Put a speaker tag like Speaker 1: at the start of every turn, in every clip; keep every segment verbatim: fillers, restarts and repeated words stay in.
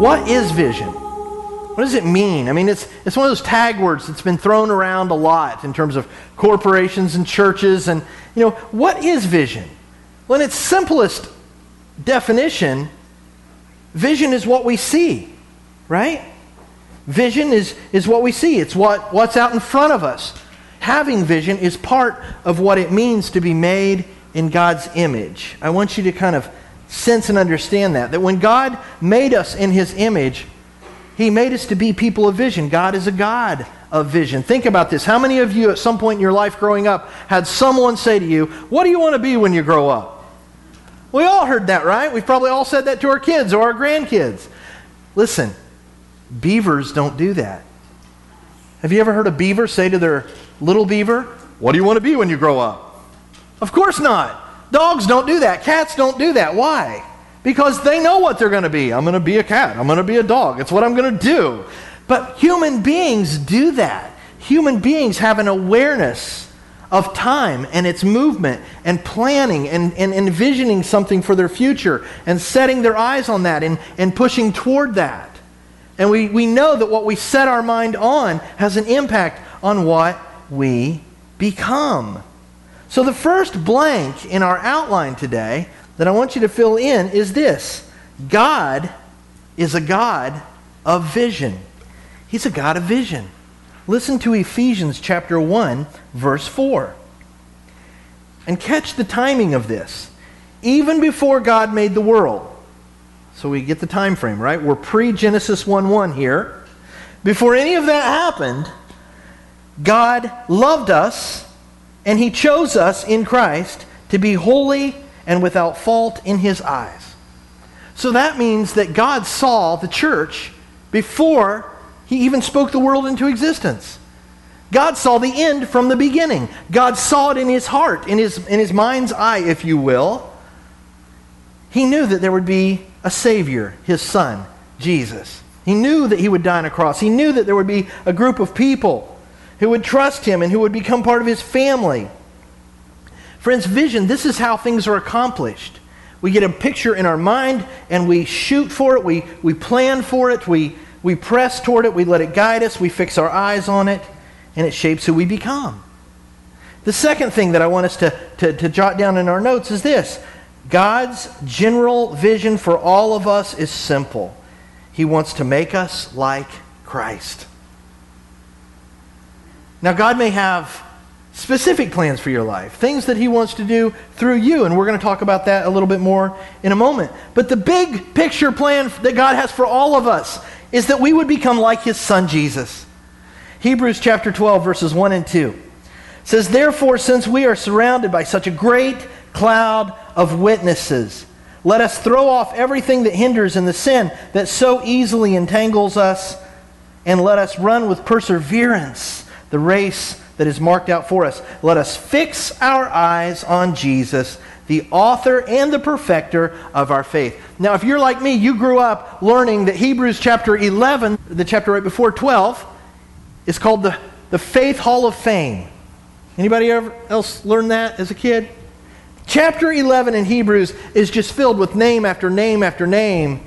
Speaker 1: what is vision? What does it mean? I mean, it's it's one of those tag words that's been thrown around a lot in terms of corporations and churches. And, you know, what is vision? Well, in its simplest definition, vision is what we see, right? Vision is, is what we see. It's what, what's out in front of us. Having vision is part of what it means to be made in God's image. I want you to kind of sense and understand that. That when God made us in His image, He made us to be people of vision. God is a God of vision. Think about this. How many of you at some point in your life growing up had someone say to you, "What do you want to be when you grow up?" We all heard that, right? We've probably all said that to our kids or our grandkids. Listen, beavers don't do that. Have you ever heard a beaver say to their little beaver, "What do you want to be when you grow up?" Of course not. Dogs don't do that. Cats don't do that. Why? Because they know what they're going to be. I'm going to be a cat. I'm going to be a dog. It's what I'm going to do. But human beings do that. Human beings have an awareness of time and its movement and planning and, and envisioning something for their future and setting their eyes on that and, and pushing toward that. And we, we know that what we set our mind on has an impact on what we become. So the first blank in our outline today that I want you to fill in is this: God is a God of vision. He's a God of vision. Listen to Ephesians chapter one, verse four. And catch the timing of this. Even before God made the world. So we get the time frame, right? We're pre-Genesis one one here. Before any of that happened, God loved us and He chose us in Christ to be holy and without fault in His eyes. So that means that God saw the church before He even spoke the world into existence. God saw the end from the beginning. God saw it in His heart, in His, in His mind's eye, if you will. He knew that there would be a Savior, His Son, Jesus. He knew that He would die on a cross. He knew that there would be a group of people who would trust Him and who would become part of His family. Friends, vision, this is how things are accomplished. We get a picture in our mind and we shoot for it, we, we plan for it, we, we press toward it, we let it guide us, we fix our eyes on it, and it shapes who we become. The second thing that I want us to, to, to jot down in our notes is this: God's general vision for all of us is simple. He wants to make us like Christ. Now, God may have specific plans for your life, things that He wants to do through you, and we're going to talk about that a little bit more in a moment. But the big picture plan that God has for all of us is that we would become like His Son, Jesus. Hebrews chapter twelve, verses one and two says, "Therefore, since we are surrounded by such a great cloud of witnesses, let us throw off everything that hinders and the sin that so easily entangles us, and let us run with perseverance the race that is marked out for us. Let us fix our eyes on Jesus, the author and the perfecter of our faith." Now, if you're like me, you grew up learning that Hebrews chapter eleven, the chapter right before twelve, is called the, the Faith Hall of Fame. Anybody ever else learn that as a kid? Chapter eleven in Hebrews is just filled with name after name after name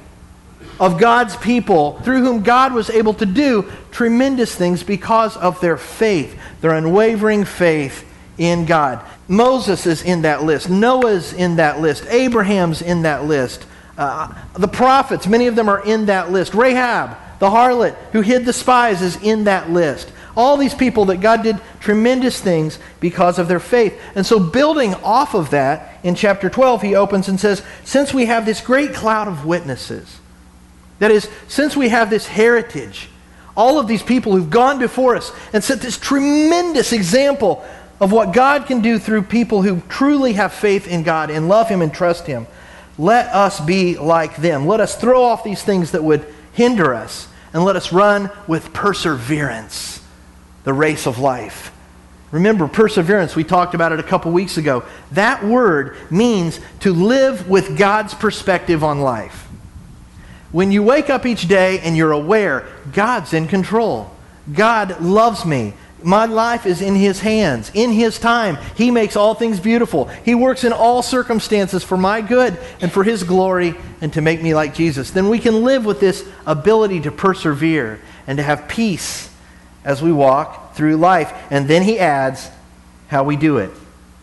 Speaker 1: of God's people through whom God was able to do tremendous things because of their faith, their unwavering faith in God. Moses is in that list. Noah's in that list. Abraham's in that list. Uh, the prophets, many of them are in that list. Rahab, the harlot who hid the spies, is in that list. All these people that God did tremendous things because of their faith. And so building off of that, in chapter twelve, he opens and says, since we have this great cloud of witnesses, that is, since we have this heritage, all of these people who've gone before us and set this tremendous example of what God can do through people who truly have faith in God and love Him and trust Him, let us be like them. Let us throw off these things that would hinder us, and let us run with perseverance the race of life. Remember, perseverance, we talked about it a couple weeks ago. That word means to live with God's perspective on life. When you wake up each day and you're aware, God's in control. God loves me. My life is in His hands, in His time. He makes all things beautiful. He works in all circumstances for my good and for His glory and to make me like Jesus. Then we can live with this ability to persevere and to have peace as we walk through life. And then he adds how we do it.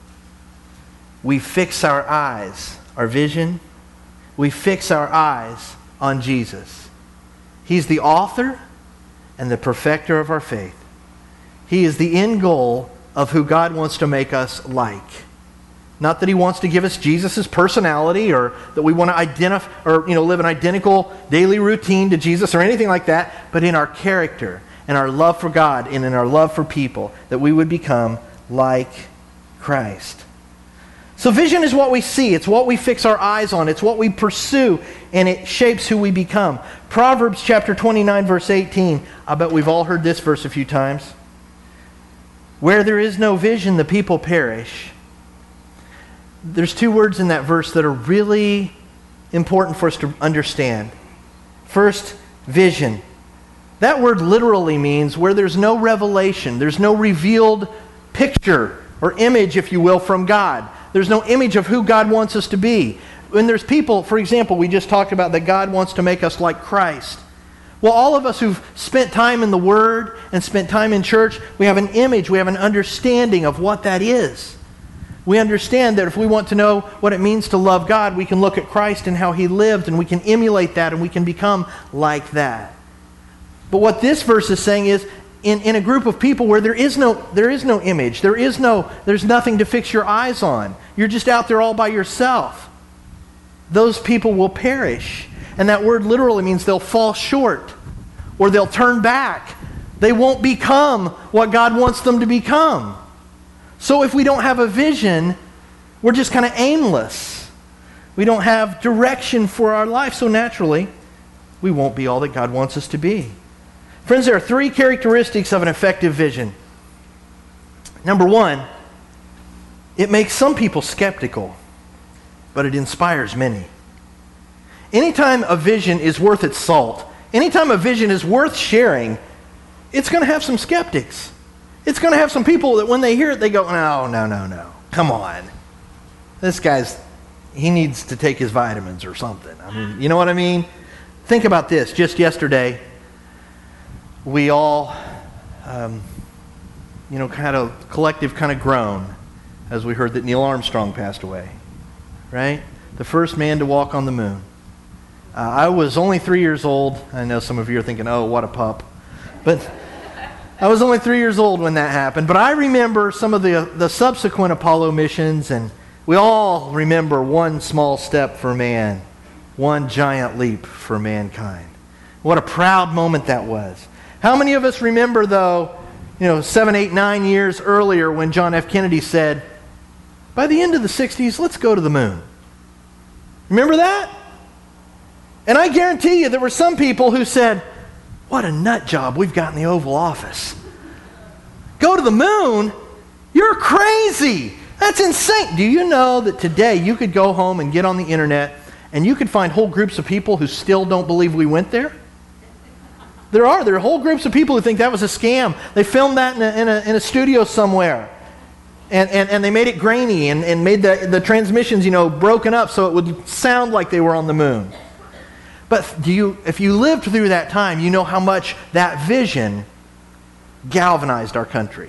Speaker 1: We fix our eyes, our vision, we fix our eyes on Jesus. He's the author and the perfecter of our faith. He is the end goal of who God wants to make us like. Not that He wants to give us Jesus' personality or that we want to identify or you know live an identical daily routine to Jesus or anything like that, but in our character and our love for God and in our love for people, that we would become like Christ. So vision is what we see. It's what we fix our eyes on. It's what we pursue, and it shapes who we become. Proverbs chapter twenty-nine, verse eighteen. I bet we've all heard this verse a few times. Where there is no vision, the people perish. There's two words in that verse that are really important for us to understand. First, vision. That word literally means where there's no revelation, there's no revealed picture or image, if you will, from God. There's no image of who God wants us to be. When there's people, for example, we just talked about that God wants to make us like Christ. Well, all of us who've spent time in the Word and spent time in church, we have an image, we have an understanding of what that is. We understand that if we want to know what it means to love God, we can look at Christ and how He lived, and we can emulate that, and we can become like that. But what this verse is saying is, in, in a group of people where there is no there is no image, there is no there's nothing to fix your eyes on, you're just out there all by yourself, those people will perish. And that word literally means they'll fall short, or they'll turn back. They won't become what God wants them to become. So if we don't have a vision, we're just kind of aimless. We don't have direction for our life, so naturally, we won't be all that God wants us to be. Friends, there are three characteristics of an effective vision. Number one, it makes some people skeptical, but it inspires many. Anytime a vision is worth its salt, anytime a vision is worth sharing, it's going to have some skeptics. It's going to have some people that when they hear it, they go, no, no, no, no. Come on. This guy's, he needs to take his vitamins or something. I mean, you know what I mean? Think about this. Just yesterday, we all, um, you know, kind of collective kind of groan as we heard that Neil Armstrong passed away, right? The first man to walk on the moon. Uh, I was only three years old. I know some of you are thinking, oh, what a pup. But I was only three years old when that happened. But I remember some of the, the subsequent Apollo missions, and we all remember one small step for man, one giant leap for mankind. What a proud moment that was. How many of us remember, though, you know, seven, eight, nine years earlier when John F. Kennedy said, by the end of the sixties, let's go to the moon. Remember that? And I guarantee you there were some people who said, what a nut job we've got in the Oval Office. Go to the moon? You're crazy. That's insane. Do you know that today you could go home and get on the internet and you could find whole groups of people who still don't believe we went there? There are. There are whole groups of people who think that was a scam. They filmed that in a, in a, in a studio somewhere. And, and, and they made it grainy and, and made the, the transmissions, you know, broken up so it would sound like they were on the moon. But do you, if you lived through that time, you know how much that vision galvanized our country.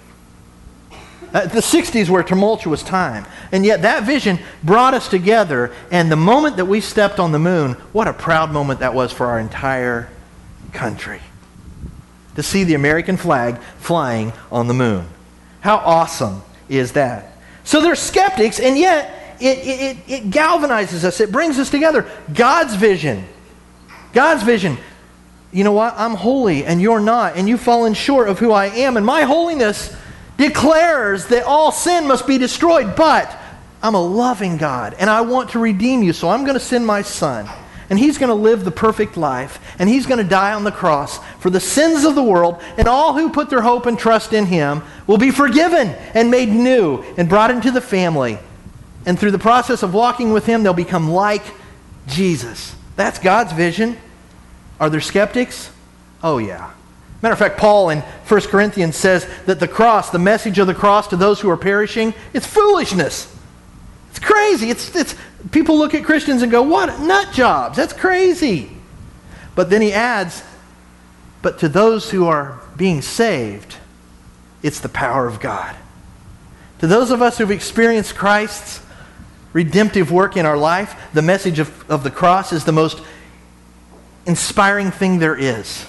Speaker 1: Uh, the sixties were a tumultuous time. And yet that vision brought us together. And the moment that we stepped on the moon, what a proud moment that was for our entire country. To see the American flag flying on the moon. How awesome is that? So there's skeptics, and yet it, it, it galvanizes us. It brings us together. God's vision. God's vision. You know what? I'm holy and you're not, and you've fallen short of who I am. And my holiness declares that all sin must be destroyed, but I'm a loving God, and I want to redeem you, so I'm going to send my Son. And He's going to live the perfect life, and He's going to die on the cross for the sins of the world, and all who put their hope and trust in Him will be forgiven and made new and brought into the family. And through the process of walking with Him, they'll become like Jesus. That's God's vision. Are there skeptics? Oh yeah. Matter of fact, Paul in First Corinthians says that the cross, the message of the cross to those who are perishing, it's foolishness. It's crazy. It's, it's, people look at Christians and go, what nut jobs? That's crazy. But then he adds, but to those who are being saved, it's the power of God. To those of us who've experienced Christ's redemptive work in our life, the message of, of the cross is the most inspiring thing there is.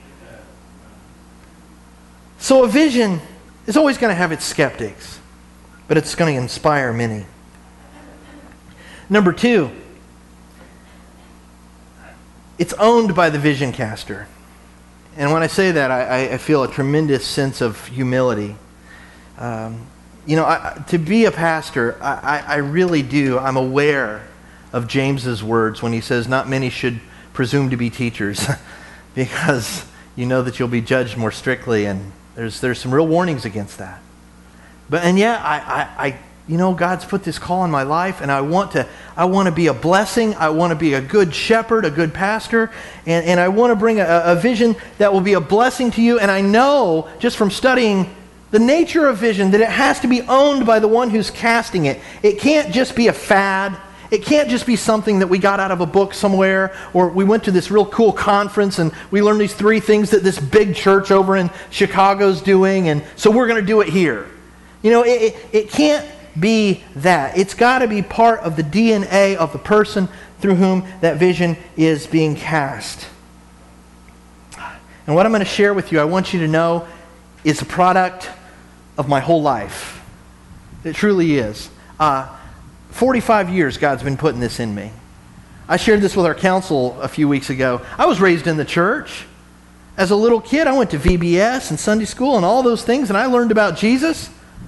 Speaker 1: So a vision is always going to have its skeptics, but it's going to inspire many. Number two, it's owned by the vision caster. And when I say that, I, I feel a tremendous sense of humility. Um, you know, I, to be a pastor, I, I really do. I'm aware of James's words when he says, not many should presume to be teachers because you know that you'll be judged more strictly, and there's there's some real warnings against that. But and yet, I, I, I you know, God's put this call in my life, and I want to I want to be a blessing. I want to be a good shepherd, a good pastor, and, and I want to bring a, a vision that will be a blessing to you. And I know just from studying the nature of vision that it has to be owned by the one who's casting it. It can't just be a fad. It can't just be something that we got out of a book somewhere, or we went to this real cool conference and we learned these three things that this big church over in Chicago's doing, and so we're going to do it here. You know, it, it, it can't be that. It's got to be part of the D N A of the person through whom that vision is being cast. And what I'm going to share with you, I want you to know, is a product of my whole life. It truly is. Uh, forty-five years God's been putting this in me. I shared this with our council a few weeks ago. I was raised in the church. As a little kid, I went to V B S and Sunday school and all those things, and I learned about Jesus.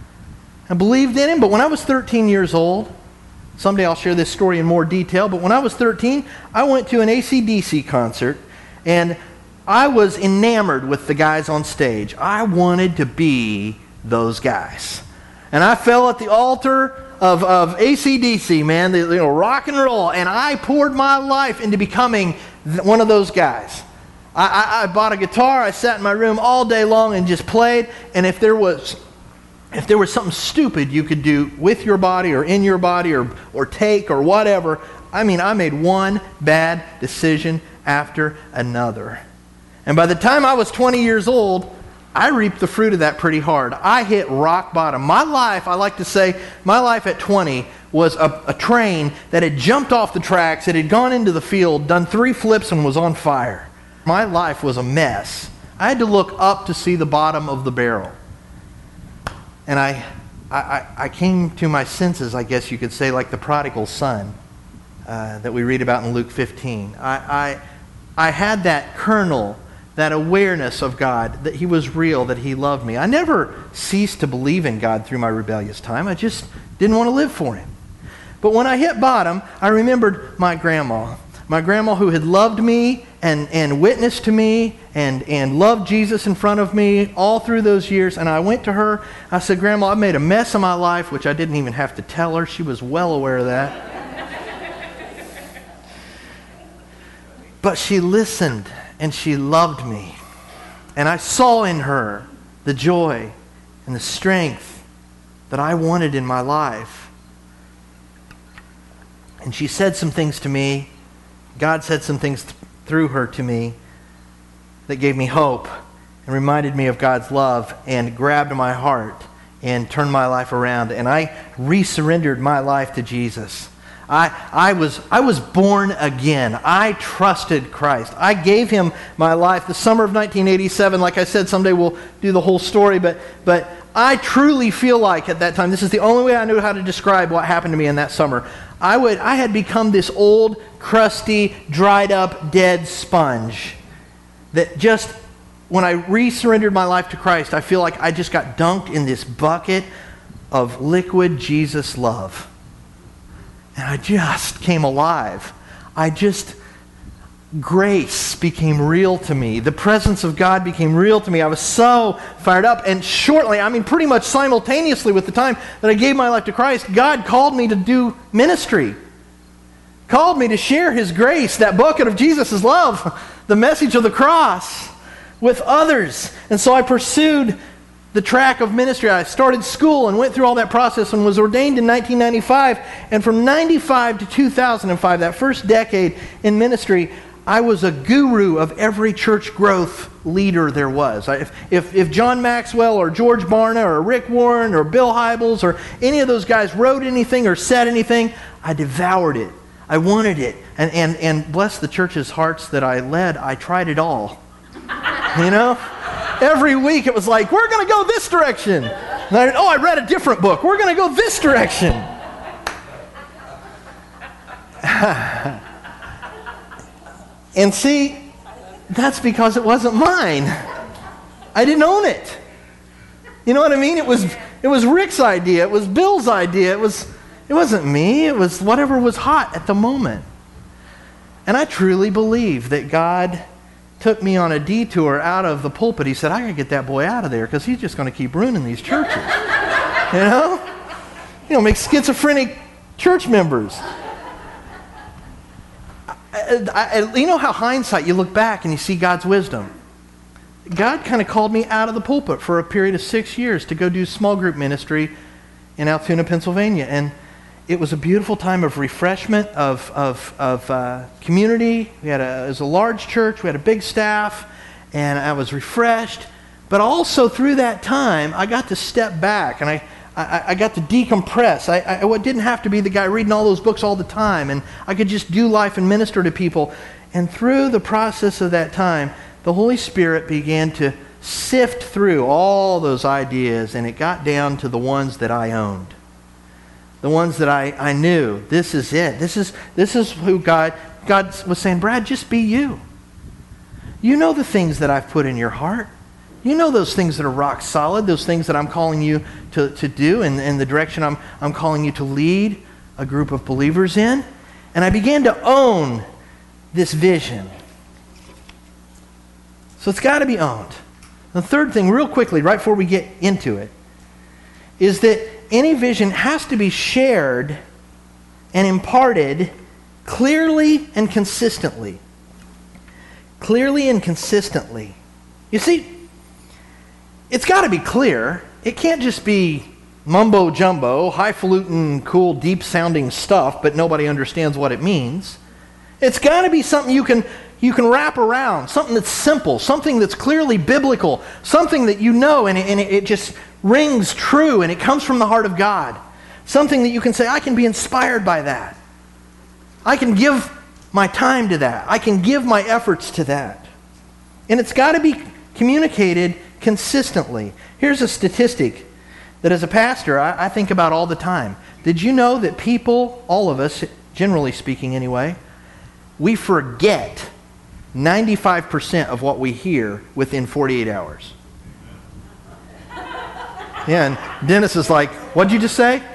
Speaker 1: I believed in Him, but when I was thirteen years old, someday I'll share this story in more detail, but when I was thirteen, I went to an A C D C concert, and I was enamored with the guys on stage. I wanted to be those guys. And I fell at the altar of, of A C D C, man, the, you know, rock and roll, and I poured my life into becoming one of those guys. I, I, I bought a guitar, I sat in my room all day long and just played, and if there was if there was something stupid you could do with your body or in your body or, or take or whatever, I mean, I made one bad decision after another. And by the time I was twenty years old, I reaped the fruit of that pretty hard. I hit rock bottom. My life, I like to say, my life at twenty was a, a train that had jumped off the tracks, it had gone into the field, done three flips, and was on fire. My life was a mess. I had to look up to see the bottom of the barrel. And I, I, I came to my senses, I guess you could say, like the prodigal son uh, that we read about in Luke fifteen. I, I, I had that kernel, that awareness of God, that He was real, that He loved me. I never ceased to believe in God through my rebellious time. I just didn't want to live for Him. But when I hit bottom, I remembered my grandma. My grandma who had loved me and, and witnessed to me and, and loved Jesus in front of me all through those years. And I went to her. I said, Grandma, I've made a mess of my life, which I didn't even have to tell her. She was well aware of that. But she listened and she loved me. And I saw in her the joy and the strength that I wanted in my life. And she said some things to me. God said some things th- through her to me that gave me hope and reminded me of God's love and grabbed my heart and turned my life around. And I resurrendered my life to Jesus. I, I was I was born again. I trusted Christ. I gave Him my life. The summer of nineteen eighty-seven, like I said, someday we'll do the whole story, but but I truly feel like at that time, this is the only way I knew how to describe what happened to me in that summer. I would I had become this old, crusty, dried up, dead sponge that just, when I re-surrendered my life to Christ, I feel like I just got dunked in this bucket of liquid Jesus love. And I just came alive. I just, grace became real to me. The presence of God became real to me. I was so fired up. And shortly, I mean pretty much simultaneously with the time that I gave my life to Christ, God called me to do ministry. Called me to share His grace, that bucket of Jesus' love, the message of the cross with others. And so I pursued the track of ministry. I started school and went through all that process and was ordained in nineteen ninety-five. And from ninety-five to two thousand five, that first decade in ministry, I was a guru of every church growth leader there was. I, if, if, if John Maxwell or George Barna or Rick Warren or Bill Hybels or any of those guys wrote anything or said anything, I devoured it. I wanted it. And, and, and bless the church's hearts that I led, I tried it all. You know? Every week it was like, we're going to go this direction. And I, oh, I read a different book. We're going to go this direction. And see, that's because it wasn't mine. I didn't own it. You know what I mean? It was it was Rick's idea. It was Bill's idea. It was it wasn't me. It was whatever was hot at the moment. And I truly believe that God took me on a detour out of the pulpit. He said, I got to get that boy out of there because he's just going to keep ruining these churches. You know? You know, make schizophrenic church members. I, I, you know how hindsight, you look back and you see God's wisdom. God kind of called me out of the pulpit for a period of six years to go do small group ministry in Altoona, Pennsylvania. And it was a beautiful time of refreshment, of, of, of uh, community. We had a, it was a large church. We had a big staff. And I was refreshed. But also through that time, I got to step back and I I, I got to decompress. I, I, I didn't have to be the guy reading all those books all the time, and I could just do life and minister to people. And through the process of that time, the Holy Spirit began to sift through all those ideas, and it got down to the ones that I owned. The ones that I, I knew. This is it. This is, this is who God, God was saying, Brad, just be you. You know the things that I've put in your heart. You know those things that are rock solid, those things that I'm calling you to, to do and, and the direction I'm, I'm calling you to lead a group of believers in. And I began to own this vision. So it's got to be owned. The third thing, real quickly, right before we get into it, is that any vision has to be shared and imparted clearly and consistently. Clearly and consistently. You see, it's got to be clear. It can't just be mumbo jumbo, highfalutin, cool, deep-sounding stuff, but nobody understands what it means. It's got to be something you can you can wrap around, something that's simple, something that's clearly biblical, something that you know and it, and it just rings true and it comes from the heart of God. Something that you can say, I can be inspired by that. I can give my time to that. I can give my efforts to that. And it's got to be communicated consistently. Here's a statistic that as a pastor I, I think about all the time. Did you know that people, all of us, generally speaking anyway, we forget ninety-five percent of what we hear within forty-eight hours? Yeah, and Dennis is like, what'd you just say?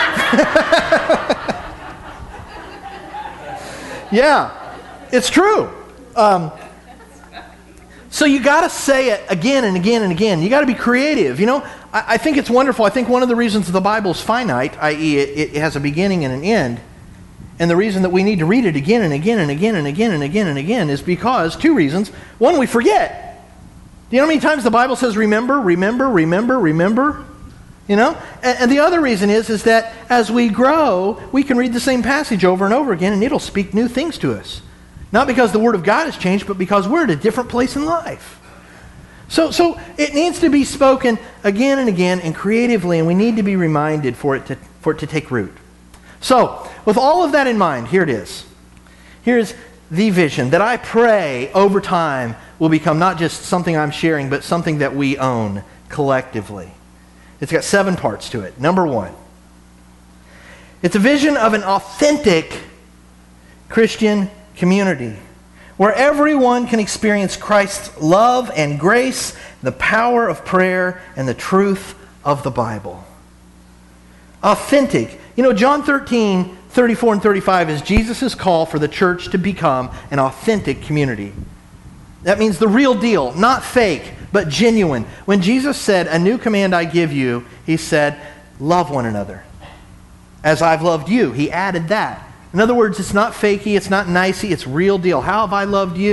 Speaker 1: Yeah, it's true. Um, So you got to say it again and again and again. You got to be creative. You know, I, I think it's wonderful. I think one of the reasons the Bible is finite, that is it, it has a beginning and an end, and the reason that we need to read it again and again and again and again and again and again is because, two reasons. One, we forget. Do you know how many times the Bible says remember, remember, remember, remember? You know? And, and the other reason is, is that as we grow, we can read the same passage over and over again and it'll speak new things to us. Not because the Word of God has changed, but because we're at a different place in life. So, so it needs to be spoken again and again and creatively, and we need to be reminded for it to, for it to take root. So, with all of that in mind, here it is. Here's the vision that I pray over time will become not just something I'm sharing, but something that we own collectively. It's got seven parts to it. Number one, it's a vision of an authentic Christian community where everyone can experience Christ's love and grace, the power of prayer, and the truth of the Bible. Authentic. You know, John thirteen, thirty-four and thirty-five is Jesus' call for the church to become an authentic community. That means the real deal, not fake, but genuine. When Jesus said, "A new command I give you," he said, "Love one another. As I've loved you." He added that. In other words, it's not fakey, it's not nicey, it's real deal. How have I loved you?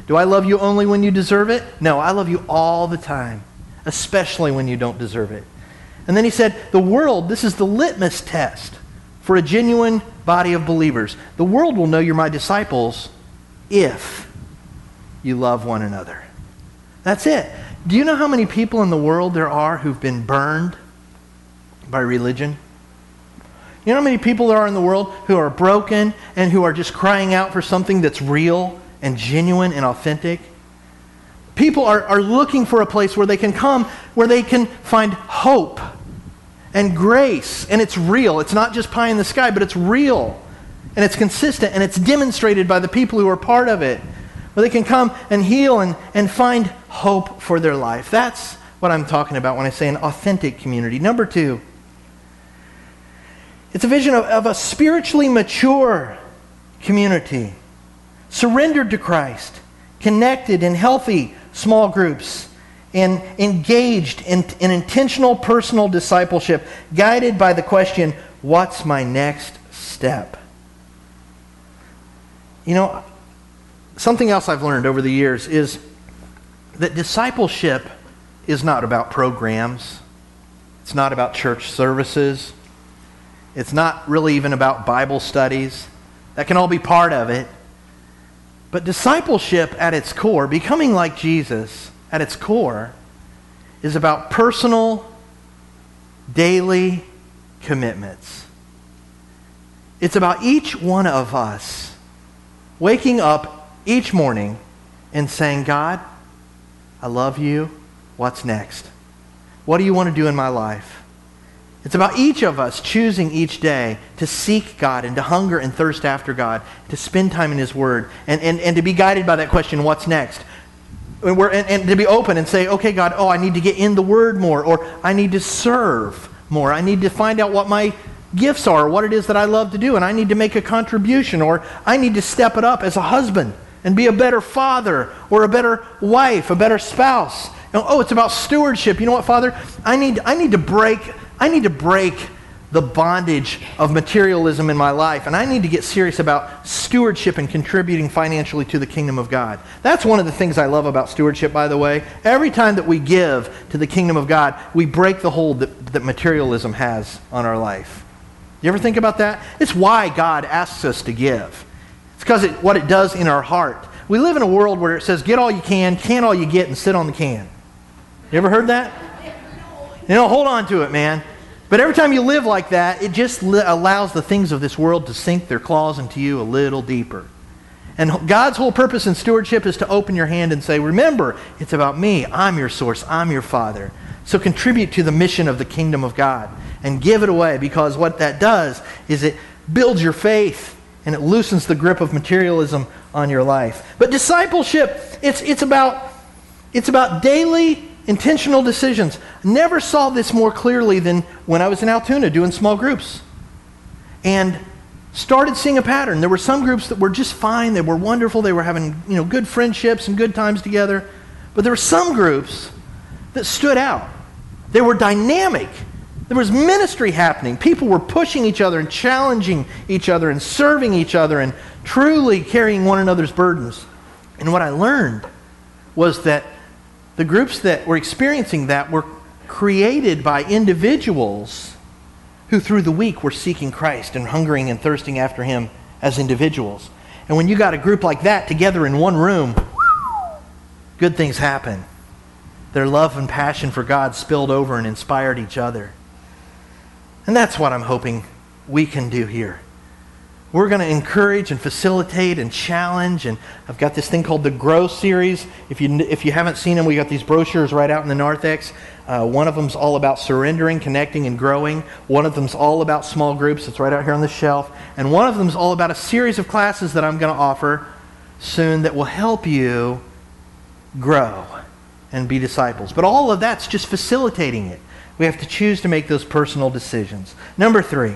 Speaker 1: Do I love you only when you deserve it? No, I love you all the time, especially when you don't deserve it. And then he said, the world, this is the litmus test for a genuine body of believers. The world will know you're my disciples if you love one another. That's it. Do you know how many people in the world there are who've been burned by religion? You know how many people there are in the world who are broken and who are just crying out for something that's real and genuine and authentic? People are, are looking for a place where they can come, where they can find hope and grace, and it's real. It's not just pie in the sky, but it's real, and it's consistent, and it's demonstrated by the people who are part of it, where they can come and heal and, and find hope for their life. That's what I'm talking about when I say an authentic community. Number two, it's a vision of, of a spiritually mature community, surrendered to Christ, connected in healthy small groups, and engaged in, in intentional personal discipleship, guided by the question, what's my next step? You know, something else I've learned over the years is that discipleship is not about programs. It's not about church services. It's not really even about Bible studies. That can all be part of it. But discipleship at its core, becoming like Jesus at its core, is about personal, daily commitments. It's about each one of us waking up each morning and saying, God, I love you. What's next? What do you want to do in my life? It's about each of us choosing each day to seek God and to hunger and thirst after God, to spend time in His Word, and, and, and to be guided by that question, what's next? And, we're, and, and to be open and say, okay, God, oh, I need to get in the Word more, or I need to serve more. I need to find out what my gifts are, what it is that I love to do, and I need to make a contribution, or I need to step it up as a husband and be a better father, or a better wife, a better spouse. And, oh, it's about stewardship. You know what, Father? I need, I need to break... I need to break the bondage of materialism in my life, and I need to get serious about stewardship and contributing financially to the kingdom of God. That's one of the things I love about stewardship, by the way. Every time that we give to the kingdom of God, we break the hold that, that materialism has on our life. You ever think about that? It's why God asks us to give. It's because it, what it does in our heart. We live in a world where it says, get all you can, can all you get, and sit on the can. You ever heard that? You know, hold on to it, man. But every time you live like that, it just li- allows the things of this world to sink their claws into you a little deeper. And God's whole purpose in stewardship is to open your hand and say, remember, it's about me. I'm your source. I'm your Father. So contribute to the mission of the kingdom of God and give it away, because what that does is it builds your faith and it loosens the grip of materialism on your life. But discipleship, it's, it's, about, it's about daily intentional decisions. Never saw this more clearly than when I was in Altoona doing small groups. And started seeing a pattern. There were some groups that were just fine. They were wonderful. They were having, you know, good friendships and good times together. But there were some groups that stood out. They were dynamic. There was ministry happening. People were pushing each other and challenging each other and serving each other and truly carrying one another's burdens. And what I learned was that the groups that were experiencing that were created by individuals who through the week were seeking Christ and hungering and thirsting after Him as individuals. And when you got a group like that together in one room, good things happen. Their love and passion for God spilled over and inspired each other. And that's what I'm hoping we can do here. We're going to encourage and facilitate and challenge. And I've got this thing called the Grow series. If you if you haven't seen them, we got these brochures right out in the narthex. Uh, one of them's all about surrendering, connecting, and growing. One of them's all about small groups. It's right out here on the shelf. And one of them's all about a series of classes that I'm going to offer soon that will help you grow and be disciples. But all of that's just facilitating it. We have to choose to make those personal decisions. Number three.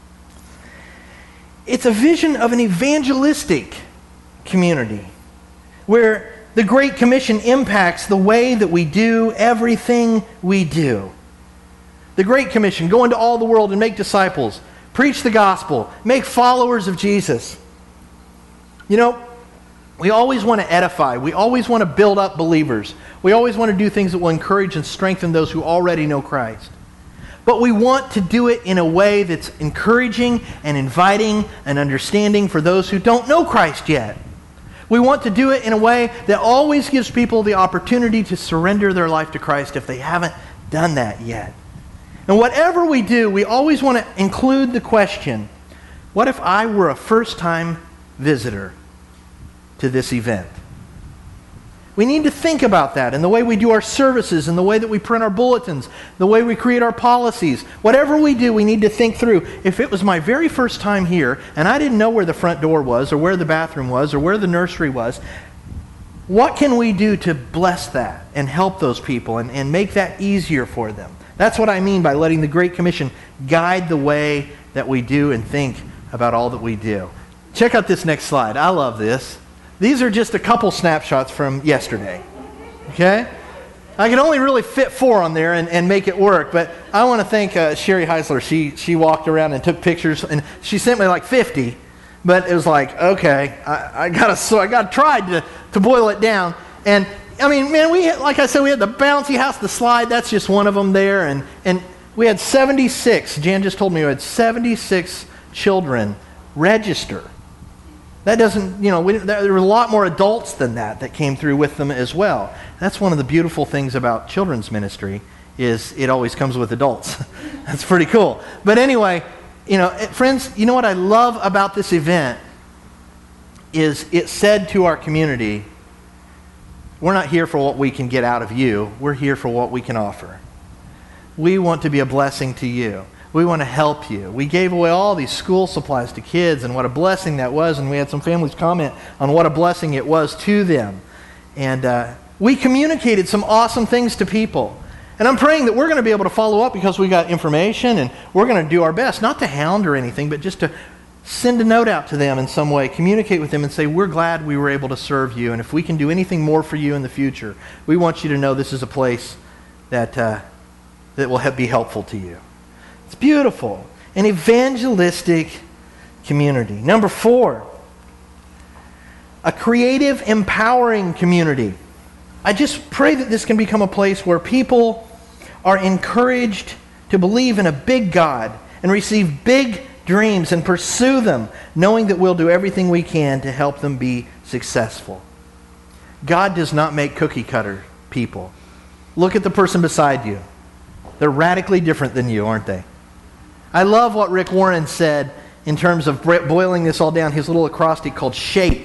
Speaker 1: It's a vision of an evangelistic community where the Great Commission impacts the way that we do everything we do. The Great Commission, go into all the world and make disciples, preach the gospel, make followers of Jesus. You know, We always want to edify. We always want to build up believers. We always want to do things that will encourage and strengthen those who already know Christ. But we want to do it in a way that's encouraging and inviting and understanding for those who don't know Christ yet. We want to do it in a way that always gives people the opportunity to surrender their life to Christ if they haven't done that yet. And whatever we do, we always want to include the question, what if I were a first-time visitor to this event? We need to think about that in the way we do our services, in the way that we print our bulletins, the way we create our policies. Whatever we do, we need to think through. If it was my very first time here and I didn't know where the front door was or where the bathroom was or where the nursery was, what can we do to bless that and help those people and, and make that easier for them? That's what I mean by letting the Great Commission guide the way that we do and think about all that we do. Check out this next slide. I love this. These are just a couple snapshots from yesterday, okay? I can only really fit four on there and, and make it work, but I want to thank uh, Sherry Heisler. She she walked around and took pictures, and she sent me like fifty, but it was like, okay, I, I gotta so I got tried to to boil it down, and I mean, man, we had, like I said, we had the bouncy house, the slide. That's just one of them there, and and we had seventy-six. Jan just told me we had seventy-six children register. That doesn't, you know, we, there were a lot more adults than that that came through with them as well. That's one of the beautiful things about children's ministry is it always comes with adults. That's pretty cool. But anyway, you know, friends, you know what I love about this event is it said to our community, we're not here for what we can get out of you. We're here for what we can offer. We want to be a blessing to you. We want to help you. We gave away all these school supplies to kids, and what a blessing that was, and we had some families comment on what a blessing it was to them. And uh, we communicated some awesome things to people. And I'm praying that we're going to be able to follow up because we got information, and we're going to do our best, not to hound or anything, but just to send a note out to them in some way, communicate with them and say, we're glad we were able to serve you, and if we can do anything more for you in the future, we want you to know this is a place that, uh, that will be helpful to you. It's beautiful. An evangelistic community. Number four, a creative, empowering community. I just pray that this can become a place where people are encouraged to believe in a big God and receive big dreams and pursue them, knowing that we'll do everything we can to help them be successful. God does not make cookie cutter people. Look at the person beside you. They're radically different than you, aren't they? I love what Rick Warren said in terms of boiling this all down, his little acrostic called SHAPE,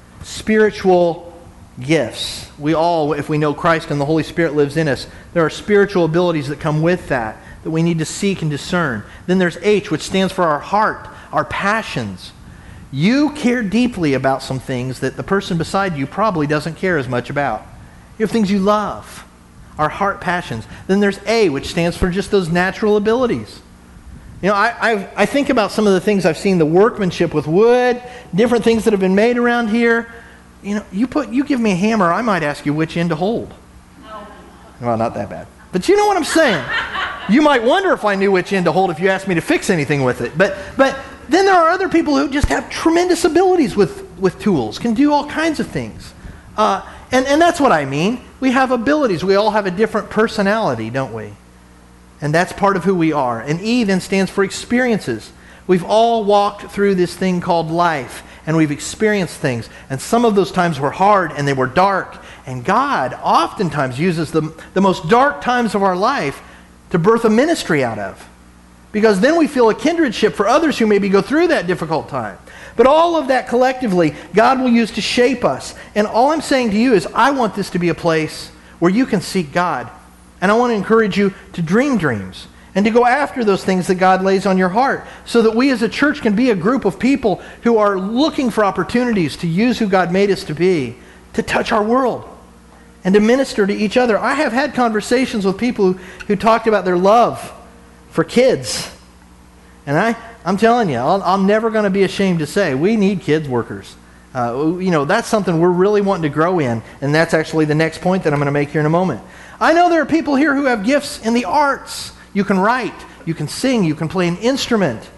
Speaker 1: spiritual gifts. We all, if we know Christ and the Holy Spirit lives in us, there are spiritual abilities that come with that, that we need to seek and discern. Then there's H, which stands for our heart, our passions. You care deeply about some things that the person beside you probably doesn't care as much about. You have things you love, our heart passions. Then there's A, which stands for just those natural abilities. You know, I, I I think about some of the things I've seen, the workmanship with wood, different things that have been made around here. You know, you put you give me a hammer, I might ask you which end to hold. No. Well, not that bad. But you know what I'm saying. You might wonder if I knew which end to hold if you asked me to fix anything with it. But but then there are other people who just have tremendous abilities with, with tools, can do all kinds of things. Uh, and, and that's what I mean. We have abilities. We all have a different personality, don't we? And that's part of who we are. And E then stands for experiences. We've all walked through this thing called life, and we've experienced things. And some of those times were hard, and they were dark. And God oftentimes uses the, the most dark times of our life to birth a ministry out of. Because then we feel a kindredship for others who maybe go through that difficult time. But all of that collectively, God will use to shape us. And all I'm saying to you is, I want this to be a place where you can seek God. And I want to encourage you to dream dreams and to go after those things that God lays on your heart so that we as a church can be a group of people who are looking for opportunities to use who God made us to be, to touch our world and to minister to each other. I have had conversations with people who, who talked about their love for kids. And I, I'm telling you, I'll, I'm never going to be ashamed to say, we need kids workers. Uh, you know, that's something we're really wanting to grow in, and that's actually the next point that I'm going to make here in a moment. I know there are people here who have gifts in the arts. You can write, you can sing, you can play an instrument.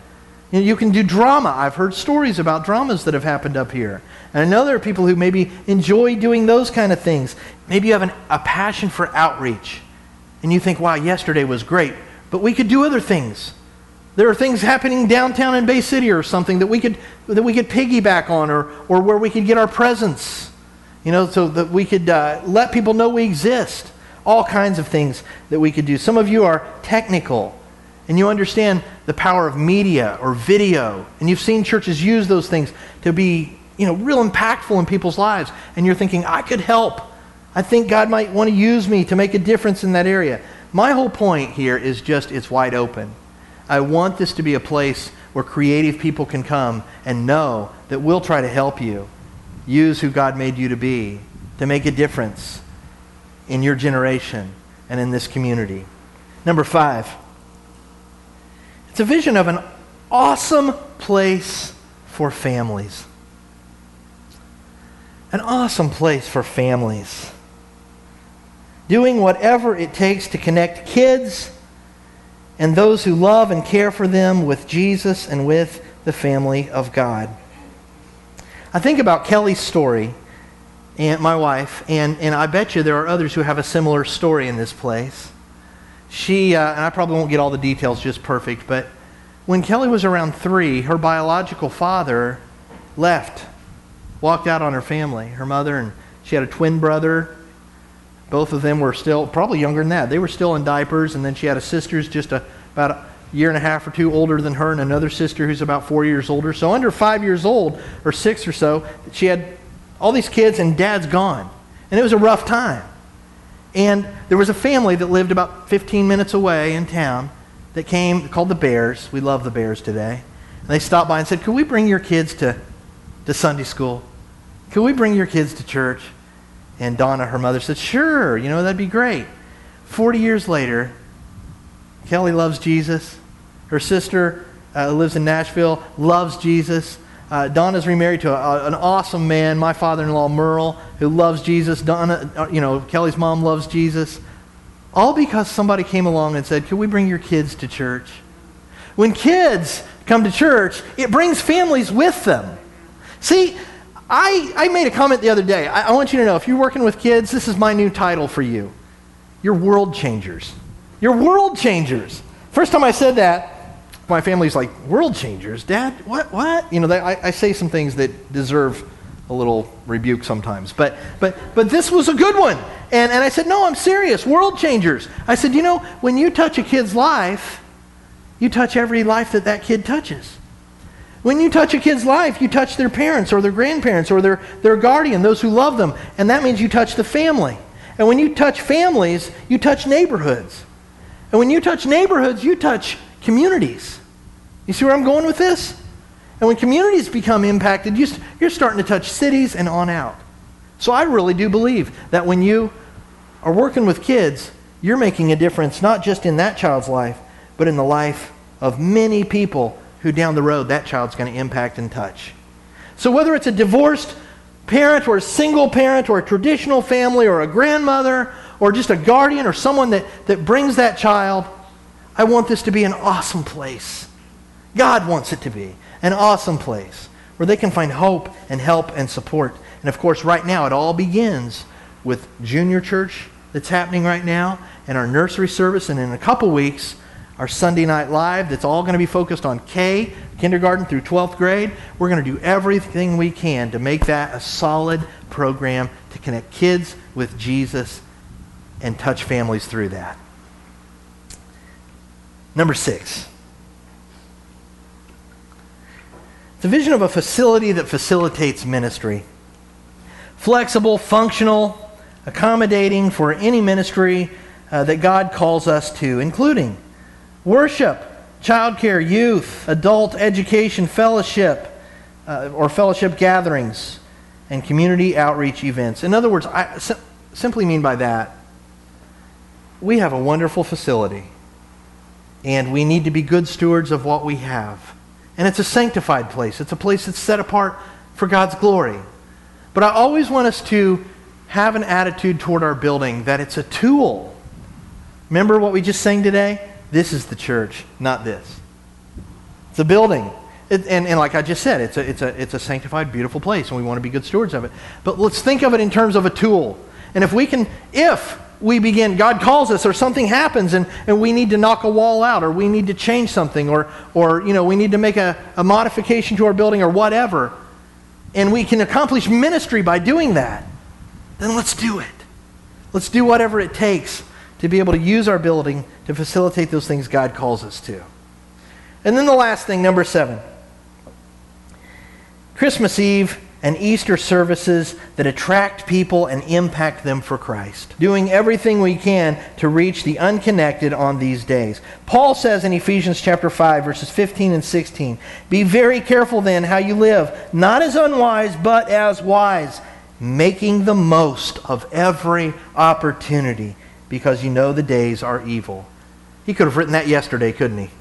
Speaker 1: You know, you can do drama. I've heard stories about dramas that have happened up here. And I know there are people who maybe enjoy doing those kind of things. Maybe you have an, a passion for outreach. And you think, wow, yesterday was great. But we could do other things. There are things happening downtown in Bay City or something that we could that we could piggyback on, or or where we could get our presence, you know, so that we could uh, let people know we exist. All kinds of things that we could do. Some of you are technical, and you understand the power of media or video, and you've seen churches use those things to be, you know, real impactful in people's lives. And you're thinking, I could help. I think God might want to use me to make a difference in that area. My whole point here is just it's wide open. I want this to be a place where creative people can come and know that we'll try to help you use who God made you to be to make a difference in your generation and in this community. Number five, it's a vision of an awesome place for families. An awesome place for families. Doing whatever it takes to connect kids and those who love and care for them with Jesus and with the family of God. I think about Kelly's story, and my wife, and, and I bet you there are others who have a similar story in this place. She, uh, and I probably won't get all the details just perfect, but when Kelly was around three, her biological father left, walked out on her family, her mother, and she had a twin brother. Both of them were still, probably younger than that. They were still in diapers, and then she had a sister who's just a, about a year and a half or two older than her, and another sister who's about four years older. So under five years old, or six or so, she had all these kids, and dad's gone. And it was a rough time. And there was a family that lived about fifteen minutes away in town that came, called the Bears. We love the Bears today. And they stopped by and said, could we bring your kids to, to Sunday school? Could we bring your kids to church? And Donna, her mother, said, sure, you know, that'd be great. Forty years later, Kelly loves Jesus. Her sister uh, lives in Nashville, loves Jesus. Uh, Donna's remarried to a, a, an awesome man, my father-in-law, Merle, who loves Jesus. Donna, uh, you know, Kelly's mom loves Jesus. All because somebody came along and said, can we bring your kids to church? When kids come to church, it brings families with them. See, I, I made a comment the other day. I, I want you to know, if you're working with kids, this is my new title for you. You're world changers. You're world changers. First time I said that, my family's like, world changers? Dad, what? What? You know, they, I, I say some things that deserve a little rebuke sometimes. But but but this was a good one. And, and I said, no, I'm serious. World changers. I said, you know, when you touch a kid's life, you touch every life that that kid touches. When you touch a kid's life, you touch their parents or their grandparents or their, their guardian, those who love them. And that means you touch the family. And when you touch families, you touch neighborhoods. And when you touch neighborhoods, you touch communities. You see where I'm going with this? And when communities become impacted, you, you're starting to touch cities and on out. So I really do believe that when you are working with kids, you're making a difference not just in that child's life, but in the life of many people who down the road that child's going to impact and touch. So whether it's a divorced parent or a single parent or a traditional family or a grandmother or just a guardian or someone that, that brings that child, I want this to be an awesome place. God wants it to be an awesome place where they can find hope and help and support. And of course, right now, it all begins with junior church that's happening right now and our nursery service, and in a couple weeks, our Sunday Night Live that's all going to be focused on K, kindergarten through twelfth grade. We're going to do everything we can to make that a solid program to connect kids with Jesus and touch families through that. Number six. It's a vision of a facility that facilitates ministry. Flexible, functional, accommodating for any ministry uh, that God calls us to, including worship, childcare, youth, adult education, fellowship, uh, or fellowship gatherings, and community outreach events. In other words, I sim- simply mean by that, we have a wonderful facility, and we need to be good stewards of what we have. And it's a sanctified place. It's a place that's set apart for God's glory. But I always want us to have an attitude toward our building that it's a tool. Remember what we just sang today? This is the church, not this. It's a building. It, and, and like I just said, it's a, it's, a, it's a sanctified, beautiful place, and we want to be good stewards of it. But let's think of it in terms of a tool. And if we can, if we begin, God calls us or something happens and, and we need to knock a wall out or we need to change something or, or you know, we need to make a, a modification to our building or whatever, and we can accomplish ministry by doing that, then let's do it. Let's do whatever it takes to be able to use our building to facilitate those things God calls us to. And then the last thing, number seven. Christmas Eve and Easter services that attract people and impact them for Christ. Doing everything we can to reach the unconnected on these days. Paul says in Ephesians chapter five, verses fifteen and sixteen, "Be very careful then how you live, not as unwise, but as wise, making the most of every opportunity, because you know the days are evil." He could have written that yesterday, couldn't he?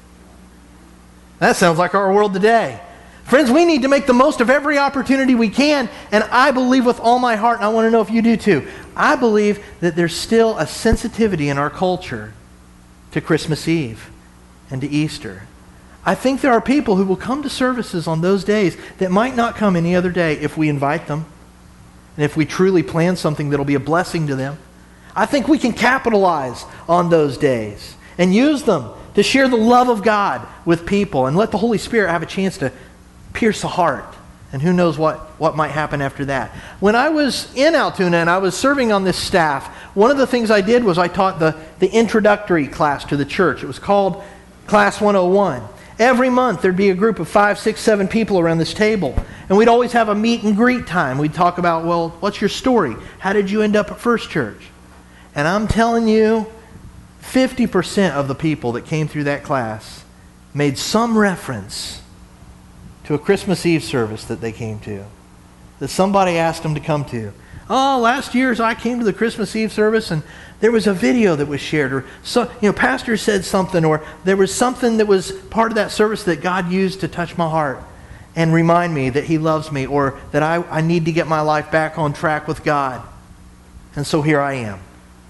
Speaker 1: That sounds like our world today. Friends, we need to make the most of every opportunity we can, and I believe with all my heart, and I want to know if you do too, I believe that there's still a sensitivity in our culture to Christmas Eve and to Easter. I think there are people who will come to services on those days that might not come any other day if we invite them, and if we truly plan something that'll be a blessing to them. I think we can capitalize on those days and use them to share the love of God with people and let the Holy Spirit have a chance to pierce the heart. And who knows what, what might happen after that. When I was in Altoona and I was serving on this staff, one of the things I did was I taught the, the introductory class to the church. It was called Class one oh one. Every month there'd be a group of five, six, seven people around this table. And we'd always have a meet and greet time. We'd talk about, well, what's your story? How did you end up at First Church? And I'm telling you, fifty percent of the people that came through that class made some reference to a Christmas Eve service that they came to, that somebody asked them to come to. Oh, last year's I came to the Christmas Eve service and there was a video that was shared, or so, you know, pastor said something, or there was something that was part of that service that God used to touch my heart and remind me that He loves me, or that I, I need to get my life back on track with God. And so here I am.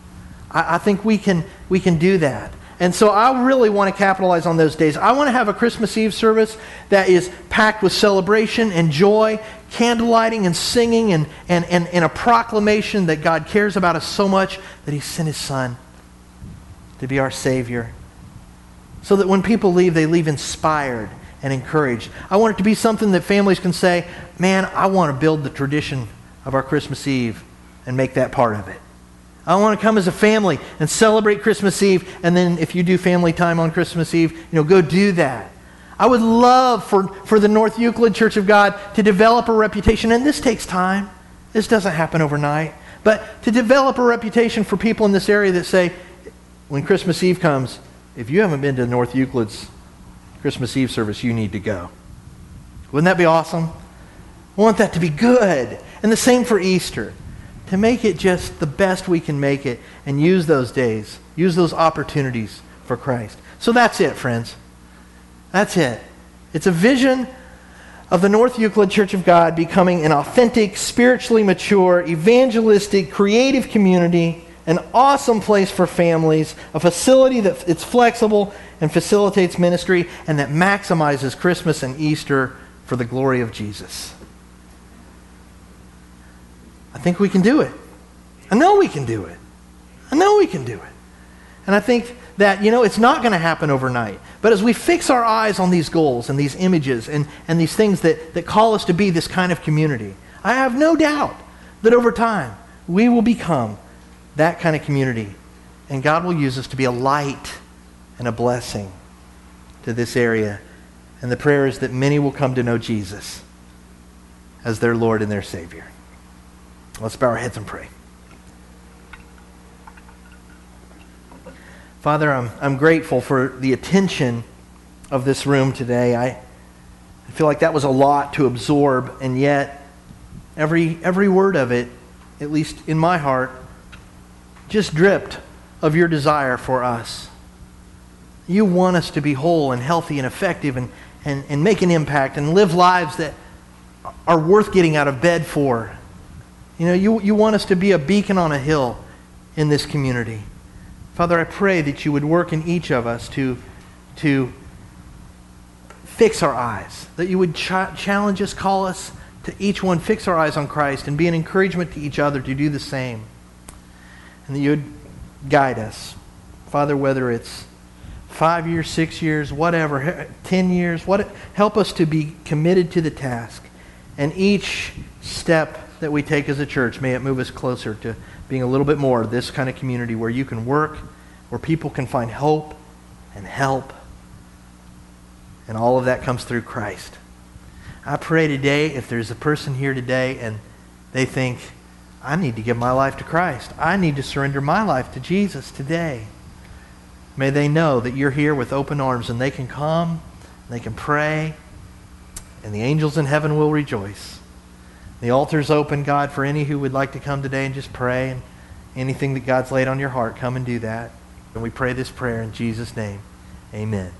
Speaker 1: I, I think we can we can do that. And so I really want to capitalize on those days. I want to have a Christmas Eve service that is packed with celebration and joy, candlelighting and singing, and, and, and, and a proclamation that God cares about us so much that He sent His Son to be our Savior. So that when people leave, they leave inspired and encouraged. I want it to be something that families can say, man, I want to build the tradition of our Christmas Eve and make that part of it. I want to come as a family and celebrate Christmas Eve, and then if you do family time on Christmas Eve, you know, go do that. I would love for, for the North Euclid Church of God to develop a reputation, and this takes time. This doesn't happen overnight. But to develop a reputation for people in this area that say, when Christmas Eve comes, if you haven't been to North Euclid's Christmas Eve service, you need to go. Wouldn't that be awesome? I want that to be good. And the same for Easter. To make it just the best we can make it and use those days, use those opportunities for Christ. So that's it, friends. That's it. It's a vision of the North Euclid Church of God becoming an authentic, spiritually mature, evangelistic, creative community, an awesome place for families, a facility that it's flexible and facilitates ministry, and that maximizes Christmas and Easter for the glory of Jesus. I think we can do it. I know we can do it. I know we can do it. And I think that, you know, it's not going to happen overnight. But as we fix our eyes on these goals and these images and, and these things that, that call us to be this kind of community, I have no doubt that over time we will become that kind of community. And God will use us to be a light and a blessing to this area. And the prayer is that many will come to know Jesus as their Lord and their Savior. Let's bow our heads and pray. Father, I'm, I'm grateful for the attention of this room today. I, I feel like that was a lot to absorb, and yet every, every word of it, at least in my heart, just dripped of your desire for us. You want us to be whole and healthy and effective and, and, and make an impact and live lives that are worth getting out of bed for. You know, you, you want us to be a beacon on a hill in this community. Father, I pray that you would work in each of us to, to fix our eyes, that you would ch- challenge us, call us to each one, fix our eyes on Christ and be an encouragement to each other to do the same. And that you would guide us. Father, whether it's five years, six years, whatever, ten years, what, help us to be committed to the task. And each step that we take as a church, may it move us closer to being a little bit more of this kind of community where you can work, where people can find hope and help. And all of that comes through Christ. I pray today, if there's a person here today and they think, I need to give my life to Christ. I need to surrender my life to Jesus today. May they know that you're here with open arms and they can come, they can pray, and the angels in heaven will rejoice. The altar's open, God, for any who would like to come today and just pray. And anything that God's laid on your heart, come and do that. And we pray this prayer in Jesus' name. Amen.